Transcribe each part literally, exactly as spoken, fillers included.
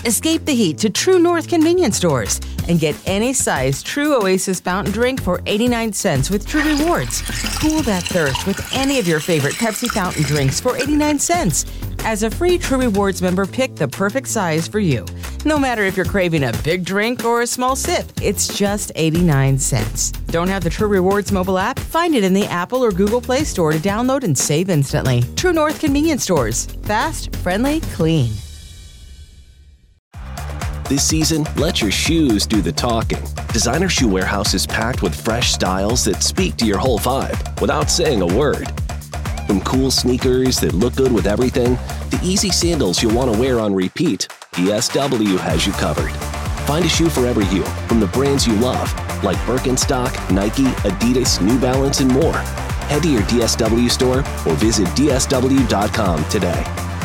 Escape the heat to True North convenience stores and get any size True Oasis fountain drink for eighty-nine cents with True Rewards. Cool that thirst with any of your favorite Pepsi fountain drinks for eighty-nine cents. As a free True Rewards member, pick the perfect size for you. No matter if you're craving a big drink or a small sip, it's just eighty-nine cents. Don't have the True Rewards mobile app? Find it in the Apple or Google Play Store to download and save instantly. True North convenience stores. Fast, friendly, clean. This season, let your shoes do the talking. Designer Shoe Warehouse is packed with fresh styles that speak to your whole vibe without saying a word. From cool sneakers that look good with everything, to easy sandals you'll want to wear on repeat, D S W has you covered. Find a shoe for every you from the brands you love, like Birkenstock, Nike, Adidas, New Balance, and more. Head to your D S W store or visit D S W dot com today.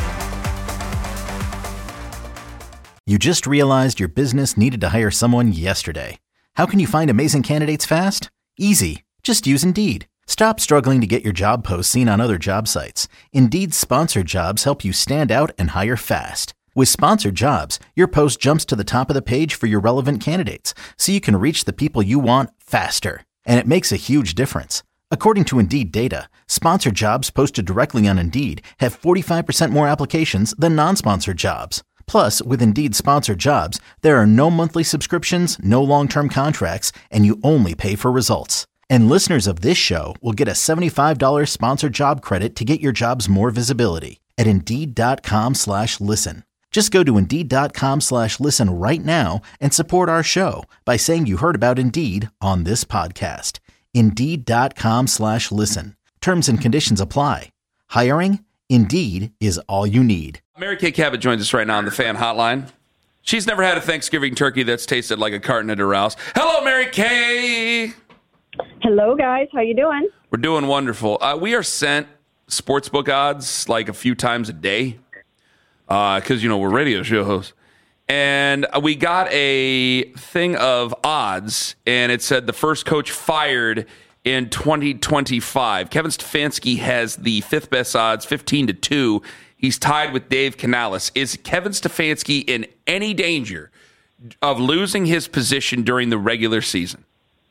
You just realized your business needed to hire someone yesterday. How can you find amazing candidates fast? Easy. Just use Indeed. Stop struggling to get your job posts seen on other job sites. Indeed's sponsored jobs help you stand out and hire fast. With sponsored jobs, your post jumps to the top of the page for your relevant candidates, so you can reach the people you want faster. And it makes a huge difference. According to Indeed data, sponsored jobs posted directly on Indeed have forty-five percent more applications than non-sponsored jobs. Plus, with Indeed sponsored jobs, there are no monthly subscriptions, no long-term contracts, and you only pay for results. And listeners of this show will get a seventy-five dollars sponsored job credit to get your jobs more visibility at Indeed.com slash listen. Just go to Indeed.com slash listen right now and support our show by saying you heard about Indeed on this podcast. Indeed.com slash listen. Terms and conditions apply. Hiring? Indeed is all you need. Mary Kay Cabot joins us right now on the Fan Hotline. She's never had a Thanksgiving turkey that's tasted like a carton of DeRouse. Hello, Mary Kay. Hello, guys. How you doing? We're doing wonderful. Uh, we are sent sportsbook odds like a few times a day because, uh, you know, we're radio show hosts. And we got a thing of odds, and it said the first coach fired in twenty twenty-five. Kevin Stefanski has the fifth best odds, fifteen to two. He's tied with Dave Canales. Is Kevin Stefanski in any danger of losing his position during the regular season?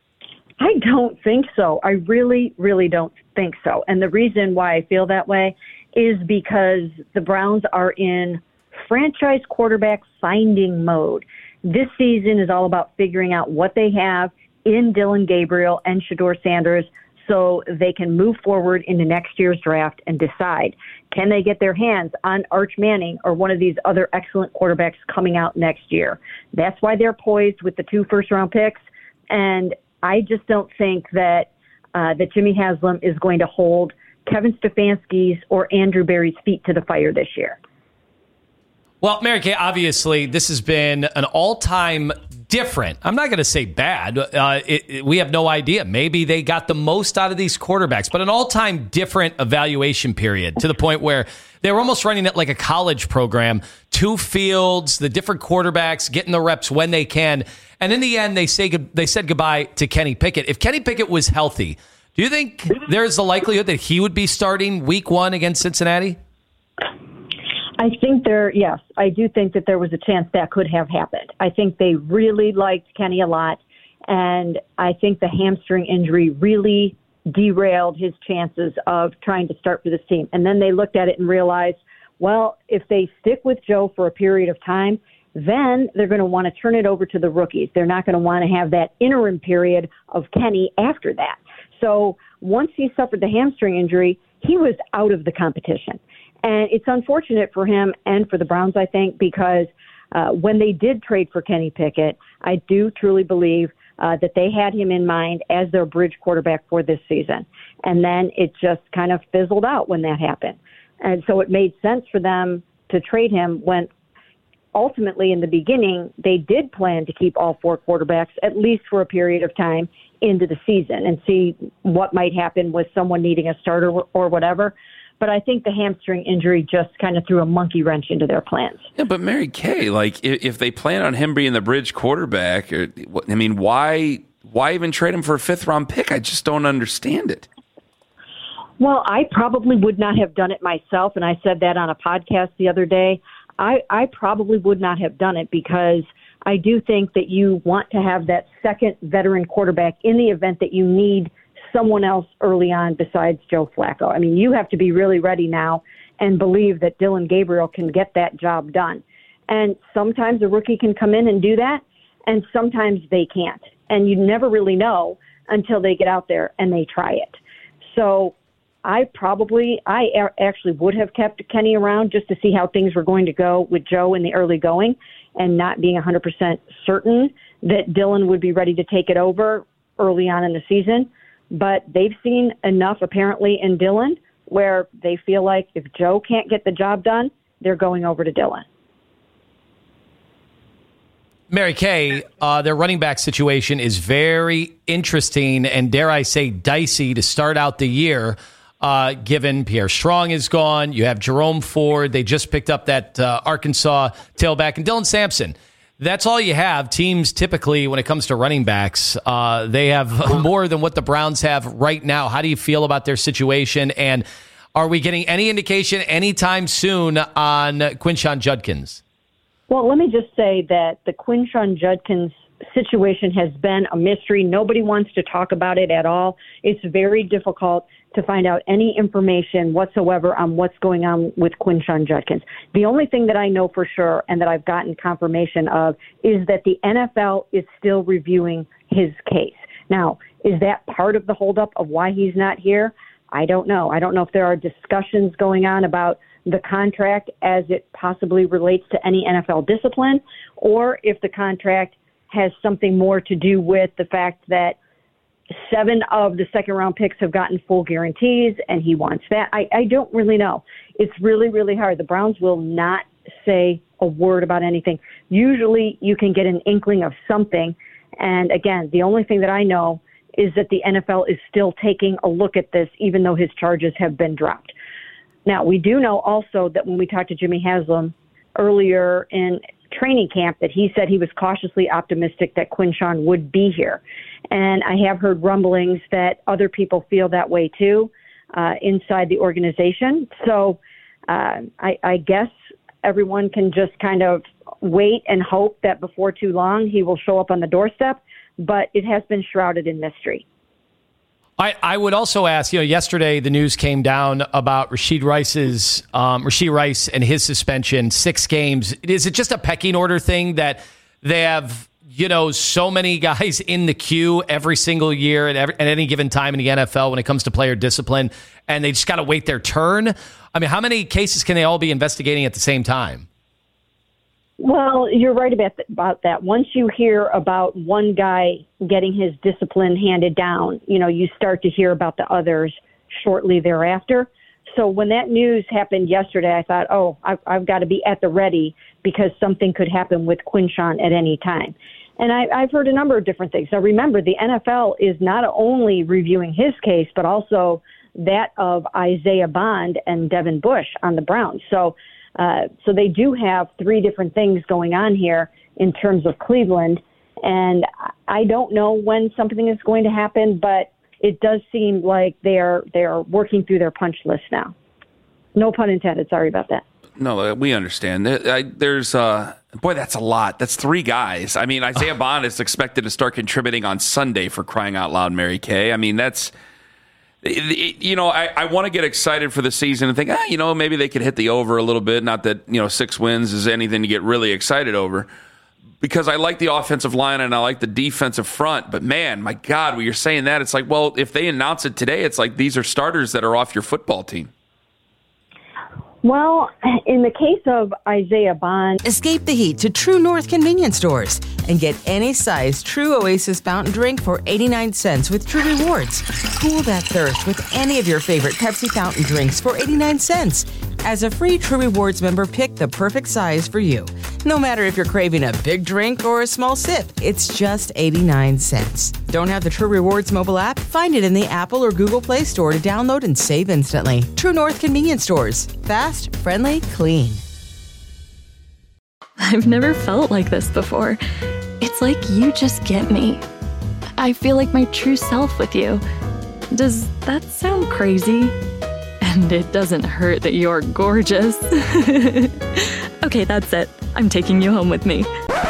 I don't think so. I really, really don't think so. And the reason why I feel that way is because the Browns are in franchise quarterback finding mode. This season is all about figuring out what they have in Dylan Gabriel and Shedeur Sanders so they can move forward into next year's draft and decide, can they get their hands on Arch Manning or one of these other excellent quarterbacks coming out next year? That's why they're poised with the two first-round picks. And I just don't think that uh, that Jimmy Haslam is going to hold Kevin Stefanski's or Andrew Berry's feet to the fire this year. Well, Mary Kay, obviously, this has been an all-time different. I'm not going to say bad. Uh, it, it, we have no idea. Maybe they got the most out of these quarterbacks, but an all-time different evaluation period to the point where they were almost running it like a college program. Two fields, the different quarterbacks, getting the reps when they can. And in the end, they say they said goodbye to Kenny Pickett. If Kenny Pickett was healthy, do you think there's the likelihood that he would be starting week one against Cincinnati? I think there, yes, I do think that there was a chance that could have happened. I think they really liked Kenny a lot, and I think the hamstring injury really derailed his chances of trying to start for this team. And then they looked at it and realized, well, if they stick with Joe for a period of time, then they're going to want to turn it over to the rookies. They're not going to want to have that interim period of Kenny after that. So once he suffered the hamstring injury, he was out of the competition. And it's unfortunate for him and for the Browns, I think, because uh, when they did trade for Kenny Pickett, I do truly believe uh, that they had him in mind as their bridge quarterback for this season. And then it just kind of fizzled out when that happened. And so it made sense for them to trade him when ultimately in the beginning they did plan to keep all four quarterbacks at least for a period of time into the season and see what might happen with someone needing a starter or whatever. But I think the hamstring injury just kind of threw a monkey wrench into their plans. Yeah, but Mary Kay, like if they plan on him being the bridge quarterback, or, I mean, why why even trade him for a fifth round pick? I just don't understand it. Well, I probably would not have done it myself, and I said that on a podcast the other day. I, I probably would not have done it because I do think that you want to have that second veteran quarterback in the event that you need someone else early on besides Joe Flacco. I mean, you have to be really ready now and believe that Dillon Gabriel can get that job done. And sometimes a rookie can come in and do that, and sometimes they can't. And you never really know until they get out there and they try it. So I probably, I actually would have kept Kenny around just to see how things were going to go with Joe in the early going and not being one hundred percent certain that Dillon would be ready to take it over early on in the season. But they've seen enough apparently in Dillon where they feel like if Joe can't get the job done, they're going over to Dillon. Mary Kay, uh, their running back situation is very interesting and, dare I say, dicey to start out the year. Uh, given Pierre Strong is gone, you have Jerome Ford. They just picked up that uh, Arkansas tailback, and Dylan Sampson. That's all you have. Teams typically, when it comes to running backs, uh, they have more than what the Browns have right now. How do you feel about their situation? And are we getting any indication anytime soon on Quinshon Judkins? Well, let me just say that the Quinshon Judkins situation has been a mystery. Nobody wants to talk about it at all. It's very difficult to find out any information whatsoever on what's going on with Quinshon Judkins. The only thing that I know for sure and that I've gotten confirmation of is that the N F L is still reviewing his case. Now, is that part of the holdup of why he's not here? I don't know. I don't know if there are discussions going on about the contract as it possibly relates to any N F L discipline, or if the contract has something more to do with the fact that seven of the second round picks have gotten full guarantees and he wants that. I, I don't really know. It's really, really hard. The Browns will not say a word about anything. Usually you can get an inkling of something. And again, the only thing that I know is that the N F L is still taking a look at this, even though his charges have been dropped. Now, we do know also that when we talked to Jimmy Haslam earlier in training camp, that he said he was cautiously optimistic that Quinshon would be here. And I have heard rumblings that other people feel that way too uh, inside the organization. So uh, I, I guess everyone can just kind of wait and hope that before too long he will show up on the doorstep, but it has been shrouded in mystery. I, I would also ask, you know, yesterday the news came down about Rashid Rice's, um, Rashid Rice and his suspension, six games. Is it just a pecking order thing that they have, you know, so many guys in the queue every single year at, every, at any given time in the N F L when it comes to player discipline, and they just got to wait their turn? I mean, how many cases can they all be investigating at the same time? Well, you're right about, th- about that. Once you hear about one guy getting his discipline handed down, you know, you start to hear about the others shortly thereafter. So when that news happened yesterday, I thought, oh, I've, I've got to be at the ready because something could happen with Quinshon at any time. And I, I've heard a number of different things. Now, remember, the N F L is not only reviewing his case, but also that of Isaiah Bond and Devin Bush on the Browns. So Uh, so they do have three different things going on here in terms of Cleveland. And I don't know when something is going to happen, but it does seem like they are, they are working through their punch list now. No pun intended. Sorry about that. No, we understand. There's, uh, boy, that's a lot. That's three guys. I mean, Isaiah Bond is expected to start contributing on Sunday, for crying out loud, Mary Kay. I mean, that's... You know, I, I want to get excited for the season and think, ah, you know, maybe they could hit the over a little bit. Not that, you know, six wins is anything to get really excited over, because I like the offensive line and I like the defensive front. But, man, my God, when you're saying that, it's like, well, if they announce it today, it's like these are starters that are off your football team. Well, in the case of Isaiah Bond... Escape the heat to True North convenience stores and get any size True Oasis fountain drink for eighty-nine cents with True Rewards. Cool that thirst with any of your favorite Pepsi fountain drinks for eighty-nine cents. As a free True Rewards member, pick the perfect size for you. No matter if you're craving a big drink or a small sip, it's just eighty-nine cents. Don't have the True Rewards mobile app? Find it in the Apple or Google Play Store to download and save instantly. True North convenience stores. Fast, friendly, clean. I've never felt like this before. It's like you just get me. I feel like my true self with you. Does that sound crazy? And it doesn't hurt that you're gorgeous. Okay, that's it. I'm taking you home with me.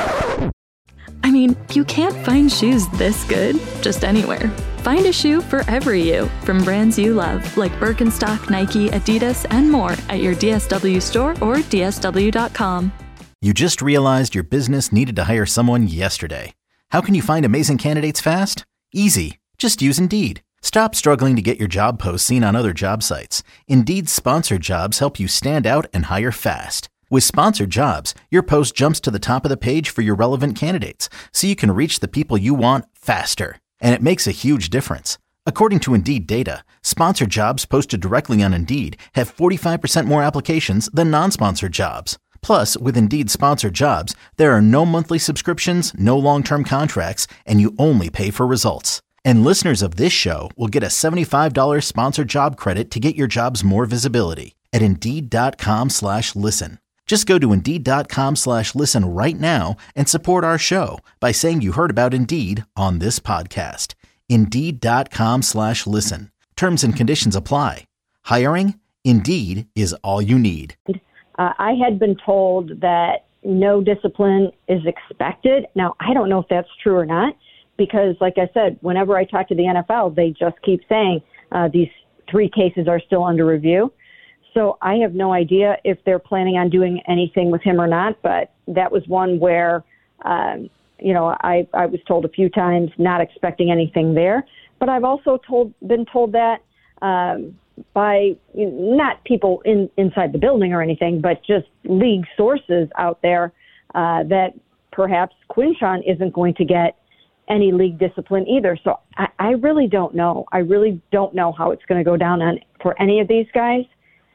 I mean, you can't find shoes this good just anywhere. Find a shoe for every you from brands you love, like Birkenstock, Nike, Adidas, and more at your D S W store or D S W dot com. You just realized your business needed to hire someone yesterday. How can you find amazing candidates fast? Easy. Just use Indeed. Stop struggling to get your job posts seen on other job sites. Indeed's sponsored jobs help you stand out and hire fast. With sponsored jobs, your post jumps to the top of the page for your relevant candidates, so you can reach the people you want faster. And it makes a huge difference. According to Indeed data, sponsored jobs posted directly on Indeed have forty-five percent more applications than non-sponsored jobs. Plus, with Indeed sponsored jobs, there are no monthly subscriptions, no long-term contracts, and you only pay for results. And listeners of this show will get a seventy-five dollars sponsored job credit to get your jobs more visibility at Indeed.com slash listen. Just go to Indeed.com slash listen right now and support our show by saying you heard about Indeed on this podcast. Indeed.com slash listen. Terms and conditions apply. Hiring? Indeed is all you need. Uh, I had been told that no discipline is expected. Now, I don't know if that's true or not, because like I said, whenever I talk to the N F L, they just keep saying uh, these three cases are still under review. So I have no idea if they're planning on doing anything with him or not, but that was one where, um, you know, I, I was told a few times not expecting anything there. But I've also told been told that um, by you know, not people in, inside the building or anything, but just league sources out there uh, that perhaps Quinshon isn't going to get any league discipline either. So I, I really don't know. I really don't know how it's going to go down on for any of these guys.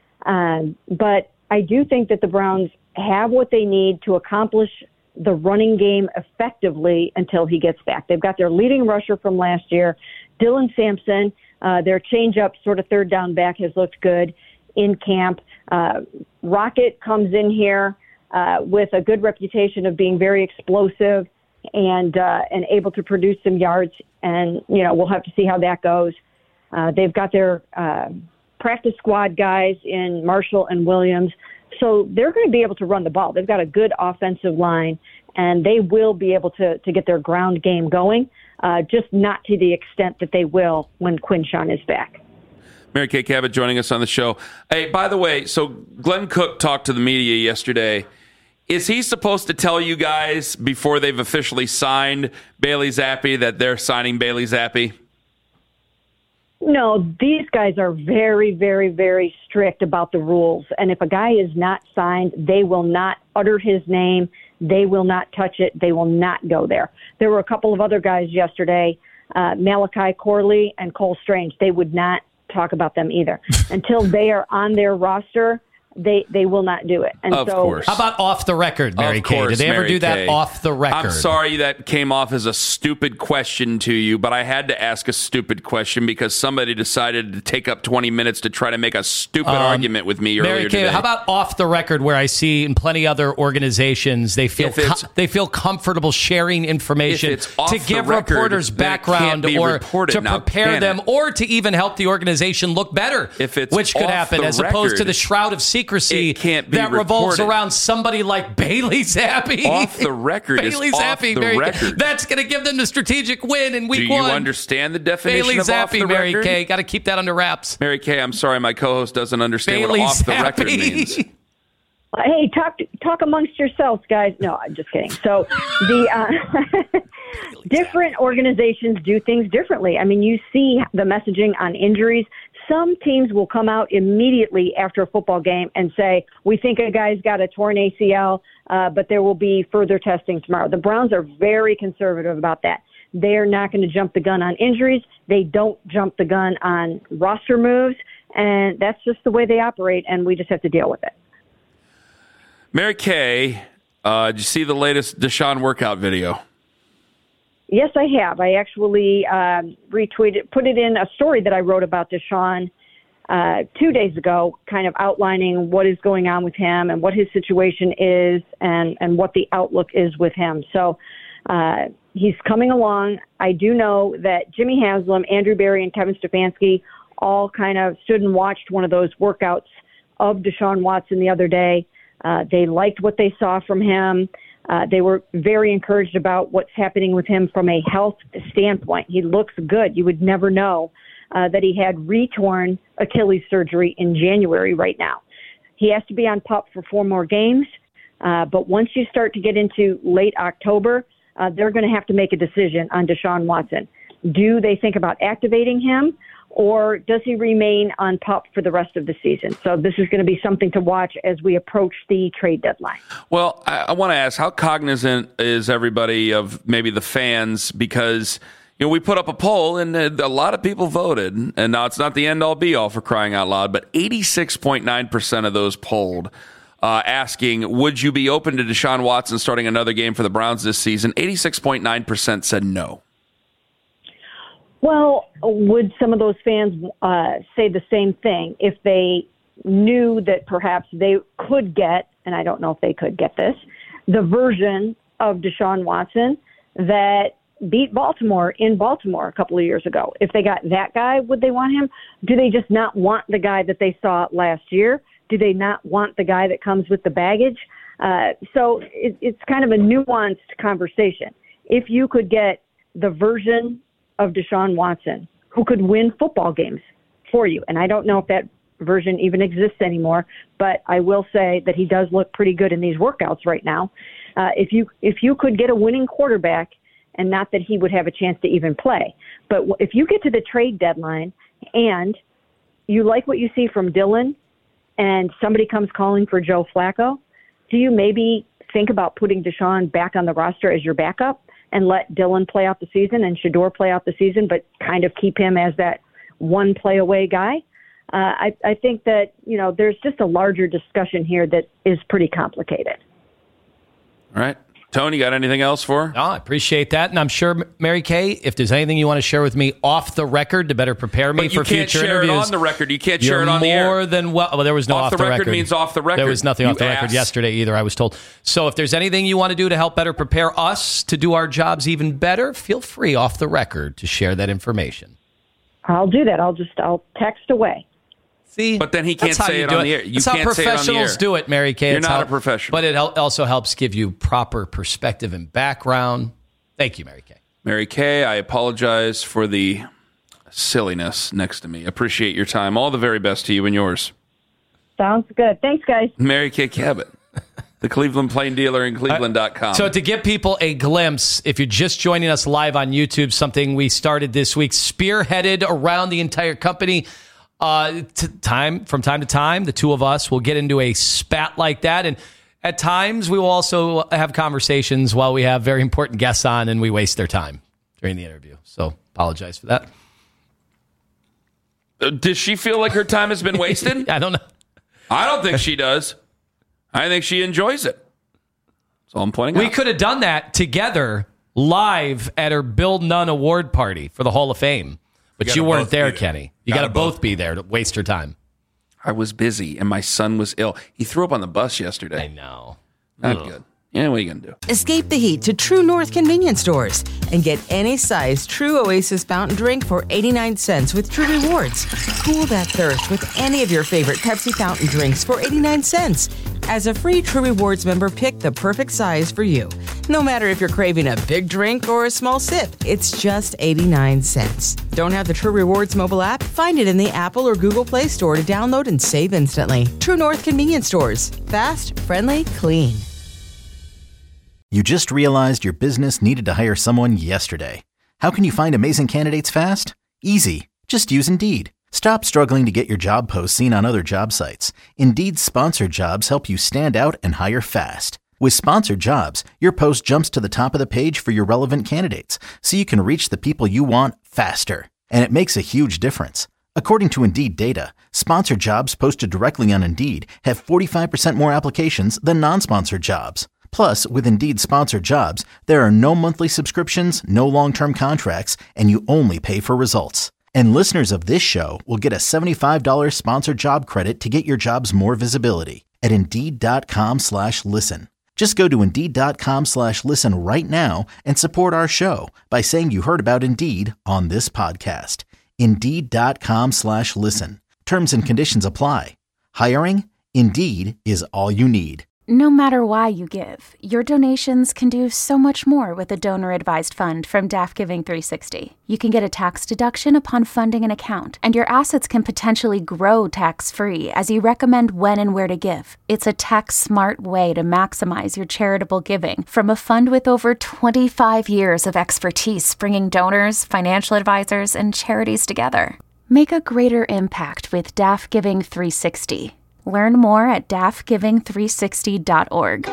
Um, but I do think that the Browns have what they need to accomplish the running game effectively until he gets back. They've got their leading rusher from last year, Dylan Sampson. Uh, their change-up sort of third down back has looked good in camp. Uh, Rocket comes in here uh, with a good reputation of being very explosive and uh, and able to produce some yards. And, you know, we'll have to see how that goes. Uh, they've got their uh, practice squad guys in Marshall and Williams. So they're going to be able to run the ball. They've got a good offensive line, and they will be able to, to get their ground game going, uh, just not to the extent that they will when Quinshon is back. Mary Kay Cabot joining us on the show. Hey, by the way, so Glenn Cook talked to the media yesterday. Is he supposed to tell you guys before they've officially signed Bailey Zappi that they're signing Bailey Zappi? No, these guys are very, very, very strict about the rules. And if a guy is not signed, they will not utter his name. They will not touch it. They will not go there. There were a couple of other guys yesterday, uh, Malachi Corley and Cole Strange. They would not talk about them either. Until they are on their roster, they they will not do it. And of so, course. How about off the record, Mary Kay? Did they ever Mary do that Kay. off the record? I'm sorry that came off as a stupid question to you, but I had to ask a stupid question because somebody decided to take up twenty minutes to try to make a stupid um, argument with me Mary earlier Kay, today. how about off the record, where I see in plenty other organizations they feel com- they feel comfortable sharing information to give record, reporters background or to now, prepare them, or to even help the organization look better, if it's which could happen, as record, opposed to the shroud of secrecy can't that revolves reported. around somebody like Bailey Zappi. Off the record Bailey is Zappi, off the Mary record. Kay. That's going to give them the strategic win in week Do you one. understand the definition Bailey of Zappi, off the Mary record? Kay. Got to keep that under wraps. Mary Kay, I'm sorry, my co-host doesn't understand Bailey what off the Zappi. record means. Hey, talk talk amongst yourselves, guys. No, I'm just kidding. So the uh, different organizations do things differently. I mean, you see the messaging on injuries. Some teams will come out immediately after a football game and say, we think a guy's got a torn A C L, uh, but there will be further testing tomorrow. The Browns are very conservative about that. They're not going to jump the gun on injuries. They don't jump the gun on roster moves, and that's just the way they operate, and we just have to deal with it. Mary Kay, uh, did you see the latest Deshaun workout video? Yes, I have. I actually uh, retweeted, put it in a story that I wrote about Deshaun uh, two days ago, kind of outlining what is going on with him and what his situation is and, and what the outlook is with him. So uh, he's coming along. I do know that Jimmy Haslam, Andrew Berry, and Kevin Stefanski all kind of stood and watched one of those workouts of Deshaun Watson the other day. Uh, they liked what they saw from him. Uh, they were very encouraged about what's happening with him from a health standpoint. He looks good. You would never know uh, that he had re-torn Achilles surgery in January right now. He has to be on PUP for four more games. Uh, but once you start to get into late October, uh, they're going to have to make a decision on Deshaun Watson. Do they think about activating him, or does he remain on PUP for the rest of the season? So this is going to be something to watch as we approach the trade deadline. Well, I, I want to ask, how cognizant is everybody of maybe the fans? Because, you know, we put up a poll and a lot of people voted, and now it's not the end all be all for crying out loud, but eighty-six point nine percent of those polled uh, asking, would you be open to Deshaun Watson starting another game for the Browns this season? eighty-six point nine percent said no. Well, would some of those fans uh, say the same thing if they knew that perhaps they could get, and I don't know if they could get this, the version of Deshaun Watson that beat Baltimore in Baltimore a couple of years ago? If they got that guy, would they want him? Do they just not want the guy that they saw last year? Do they not want the guy that comes with the baggage? Uh, so it, it's kind of a nuanced conversation. If you could get the version of Deshaun Watson who could win football games for you, and I don't know if that version even exists anymore, but I will say that he does look pretty good in these workouts right now. Uh, if you if you could get a winning quarterback, and not that he would have a chance to even play, but if you get to the trade deadline and you like what you see from Dylan and somebody comes calling for Joe Flacco, do you maybe think about putting Deshaun back on the roster as your backup and let Dylan play out the season and Shedeur play out the season, but kind of keep him as that one play away guy? Uh, I, I think that, you know, there's just a larger discussion here that is pretty complicated. All right. Tony, got anything else for her? No, I appreciate that. And I'm sure, Mary Kay, if there's anything you want to share with me off the record to better prepare me but for future interviews. You can't share interviews, it on the record. You can't share you're it on the air. more than well. Well, there was no off, off the, record, record means off the record. There was nothing you off the asked. record yesterday either, I was told. So if there's anything you want to do to help better prepare us to do our jobs even better, feel free off the record to share that information. I'll do that. I'll just, I'll text away. See, but then he can't say it on the air. You That's can't how say it on the air. professionals do it, Mary Kay. You're It's not how, a professional. But it hel- also helps give you proper perspective and background. Thank you, Mary Kay. Mary Kay, I apologize for the silliness next to me. Appreciate your time. All the very best to you and yours. Sounds good. Thanks, guys. Mary Kay Cabot, the Cleveland Plain Dealer in Cleveland dot com. So to give people a glimpse, if you're just joining us live on YouTube, something we started this week, spearheaded around the entire company, uh, t- time from time to time, the two of us will get into a spat like that. And at times, we will also have conversations while we have very important guests on and we waste their time during the interview. So apologize for that. Uh, does she feel like her time has been wasted? I don't know. I don't think she does. I think she enjoys it. That's all I'm pointing We out. could have done that together live at her Bill Nunn Award party for the Hall of Fame. But you weren't there, Kenny. You got to both be there to waste her time. I was busy, and my son was ill. He threw up on the bus yesterday. I know. Not Ugh. good. Yeah, what are you going to do? Escape the heat to True North convenience stores and get any size True Oasis fountain drink for eighty-nine cents with True Rewards. Cool that thirst with any of your favorite Pepsi fountain drinks for eighty-nine cents. As a free True Rewards member, pick the perfect size for you. No matter if you're craving a big drink or a small sip, it's just eighty-nine cents. Don't have the True Rewards mobile app? Find it in the Apple or Google Play Store to download and save instantly. True North convenience stores. Fast, friendly, clean. You just realized your business needed to hire someone yesterday. How can you find amazing candidates fast? Easy. Just use Indeed. Stop struggling to get your job posts seen on other job sites. Indeed's sponsored jobs help you stand out and hire fast. With sponsored jobs, your post jumps to the top of the page for your relevant candidates, so you can reach the people you want faster. And it makes a huge difference. According to Indeed data, sponsored jobs posted directly on Indeed have forty-five percent more applications than non-sponsored jobs. Plus, with Indeed sponsored jobs, there are no monthly subscriptions, no long-term contracts, and you only pay for results. And listeners of this show will get a seventy-five dollars sponsored job credit to get your jobs more visibility at Indeed.com slash listen. Just go to Indeed.com slash listen right now and support our show by saying you heard about Indeed on this podcast. Indeed.com slash listen. Terms and conditions apply. Hiring? Indeed is all you need. No matter why you give, your donations can do so much more with a donor-advised fund from D A F Giving three sixty. You can get a tax deduction upon funding an account, and your assets can potentially grow tax-free as you recommend when and where to give. It's a tax-smart way to maximize your charitable giving from a fund with over twenty-five years of expertise bringing donors, financial advisors, and charities together. Make a greater impact with D A F Giving three sixty. Learn more at D A F giving three sixty dot org.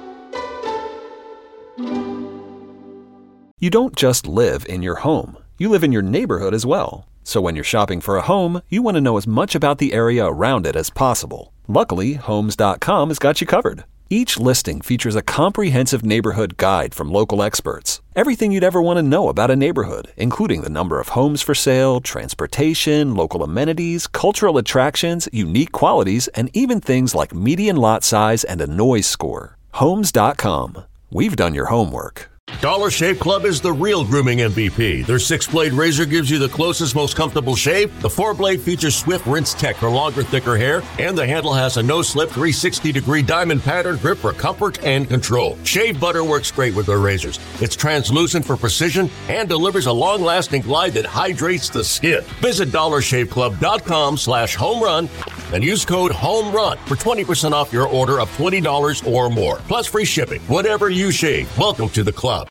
You don't just live in your home. You live in your neighborhood as well. So when you're shopping for a home, you want to know as much about the area around it as possible. Luckily, Homes dot com has got you covered. Each listing features a comprehensive neighborhood guide from local experts. Everything you'd ever want to know about a neighborhood, including the number of homes for sale, transportation, local amenities, cultural attractions, unique qualities, and even things like median lot size and a noise score. Homes dot com. We've done your homework. Dollar Shave Club is the real grooming M V P. Their six-blade razor gives you the closest, most comfortable shave. The four-blade features Swift Rinse Tech for longer, thicker hair. And the handle has a no-slip three hundred sixty degree diamond pattern grip for comfort and control. Shave butter works great with their razors. It's translucent for precision and delivers a long-lasting glide that hydrates the skin. Visit dollar shave club dot com slash home run and use code HOMERUN for twenty percent off your order of twenty dollars or more. Plus free shipping. Whatever you shave, welcome to the club.